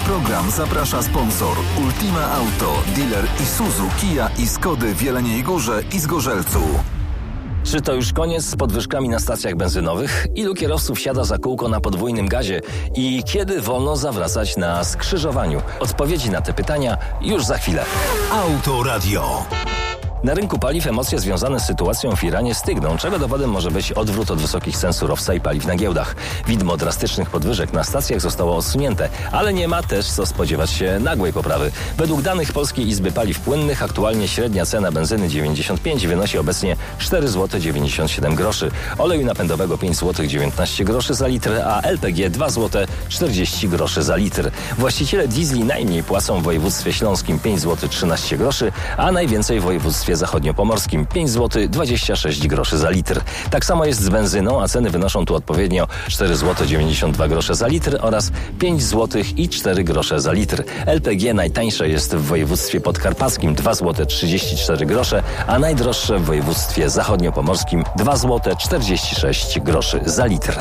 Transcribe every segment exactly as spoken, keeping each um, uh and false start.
program zaprasza sponsor Ultima Auto, dealer Isuzu, Kia i Skody w Jeleniej Górze i Zgorzelcu. Czy to już koniec z podwyżkami na stacjach benzynowych? Ilu kierowców siada za kółko na podwójnym gazie? I kiedy wolno zawracać na skrzyżowaniu? Odpowiedzi na te pytania już za chwilę. Autoradio. Na rynku paliw emocje związane z sytuacją w Iranie stygną, czego dowodem może być odwrót od wysokich cen surowca i paliw na giełdach. Widmo drastycznych podwyżek na stacjach zostało odsunięte, ale nie ma też co spodziewać się nagłej poprawy. Według danych Polskiej Izby Paliw Płynnych aktualnie średnia cena benzyny dziewięćdziesiąt pięć wynosi obecnie cztery złote dziewięćdziesiąt siedem groszy, oleju napędowego pięć złotych dziewiętnaście groszy za litr, a L P G dwa złote czterdzieści groszy za litr. Właściciele diesli najmniej płacą w województwie śląskim pięć złotych trzynaście groszy, a najwięcej w województwie zachodniopomorskim pięć złotych dwadzieścia sześć groszy za litr. Tak samo jest z benzyną, a ceny wynoszą tu odpowiednio cztery złote dziewięćdziesiąt dwa grosze za litr oraz pięć złotych i cztery grosze za litr. L P G najtańsze jest w województwie podkarpackim dwa złote trzydzieści cztery grosze, a najdroższe w województwie zachodniopomorskim dwa złote czterdzieści sześć groszy za litr.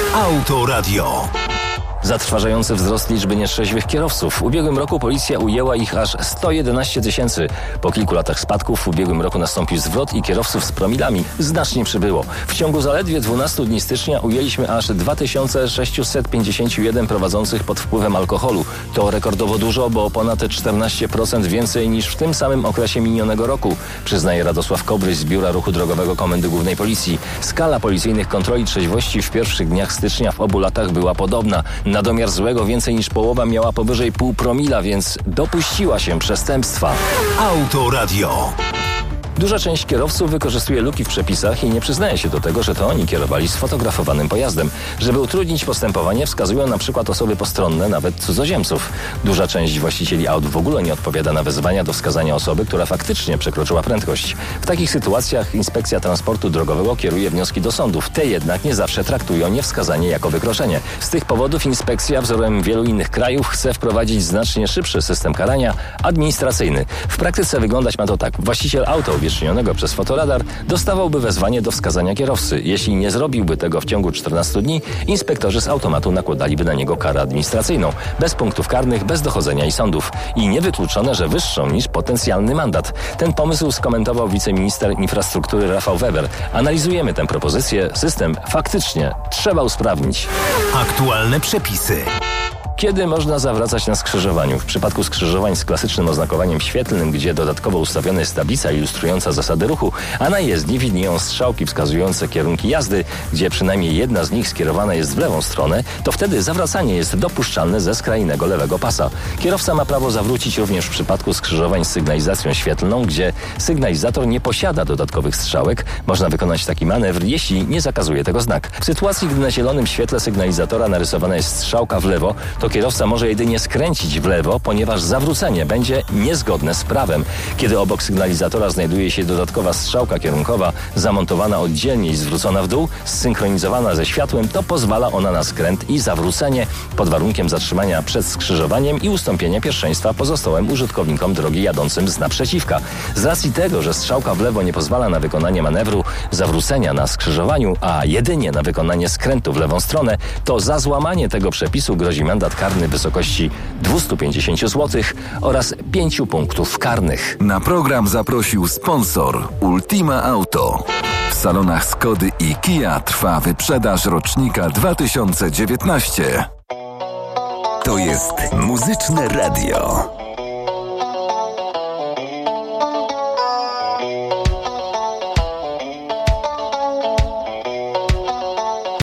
Autoradio. Zatrważający wzrost liczby nieszczęśliwych kierowców. W ubiegłym roku policja ujęła ich aż sto jedenaście tysięcy. Po kilku latach spadków w ubiegłym roku nastąpił zwrot i kierowców z promilami znacznie przybyło. W ciągu zaledwie dwunastu dni stycznia ujęliśmy aż dwa tysiące sześćset pięćdziesiąt jeden prowadzących pod wpływem alkoholu. To rekordowo dużo, bo ponad czternaście procent więcej niż w tym samym okresie minionego roku, przyznaje Radosław Kobryś z Biura Ruchu Drogowego Komendy Głównej Policji. Skala policyjnych kontroli trzeźwości w pierwszych dniach stycznia w obu latach była podobna. Na domiar złego więcej niż połowa miała powyżej pół promila, więc dopuściła się przestępstwa. Autoradio. Duża część kierowców wykorzystuje luki w przepisach i nie przyznaje się do tego, że to oni kierowali sfotografowanym pojazdem. Żeby utrudnić postępowanie, wskazują na przykład osoby postronne, nawet cudzoziemców. Duża część właścicieli aut w ogóle nie odpowiada na wezwania do wskazania osoby, która faktycznie przekroczyła prędkość. W takich sytuacjach Inspekcja Transportu Drogowego kieruje wnioski do sądów. Te jednak nie zawsze traktują niewskazanie jako wykroczenie. Z tych powodów inspekcja, wzorem wielu innych krajów, chce wprowadzić znacznie szybszy system karania administracyjny. W praktyce wyglądać ma to tak. Właściciel auta uwiecznionego przez fotoradar dostawałby wezwanie do wskazania kierowcy. Jeśli nie zrobiłby tego w ciągu czternastu dni, inspektorzy z automatu nakładaliby na niego karę administracyjną. Bez punktów karnych, bez dochodzenia i sądów. I niewykluczone, że wyższą niż potencjalny mandat. Ten pomysł skomentował wiceminister infrastruktury Rafał Weber. Analizujemy tę propozycję. System faktycznie trzeba usprawnić. Aktualne przepisy. Kiedy można zawracać na skrzyżowaniu? W przypadku skrzyżowań z klasycznym oznakowaniem świetlnym, gdzie dodatkowo ustawiona jest tablica ilustrująca zasady ruchu, a na jezdni widnieją strzałki wskazujące kierunki jazdy, gdzie przynajmniej jedna z nich skierowana jest w lewą stronę, to wtedy zawracanie jest dopuszczalne ze skrajnego lewego pasa. Kierowca ma prawo zawrócić również w przypadku skrzyżowań z sygnalizacją świetlną, gdzie sygnalizator nie posiada dodatkowych strzałek. Można wykonać taki manewr, jeśli nie zakazuje tego znak. W sytuacji, gdy na zielonym świetle sygnalizatora narysowana jest strzałka w lewo, to kierowca może jedynie skręcić w lewo, ponieważ zawrócenie będzie niezgodne z prawem. Kiedy obok sygnalizatora znajduje się dodatkowa strzałka kierunkowa, zamontowana oddzielnie i zwrócona w dół, zsynchronizowana ze światłem, to pozwala ona na skręt i zawrócenie pod warunkiem zatrzymania przed skrzyżowaniem i ustąpienia pierwszeństwa pozostałym użytkownikom drogi jadącym z naprzeciwka. Z racji tego, że strzałka w lewo nie pozwala na wykonanie manewru zawrócenia na skrzyżowaniu, a jedynie na wykonanie skrętu w lewą stronę, to za złamanie tego przepisu grozi mandat karny w wysokości dwieście pięćdziesiąt złotych oraz pięć punktów karnych. Na program zaprosił sponsor Ultima Auto. W salonach Skody i Kia trwa wyprzedaż rocznika dwa tysiące dziewiętnaście. To jest Muzyczne Radio.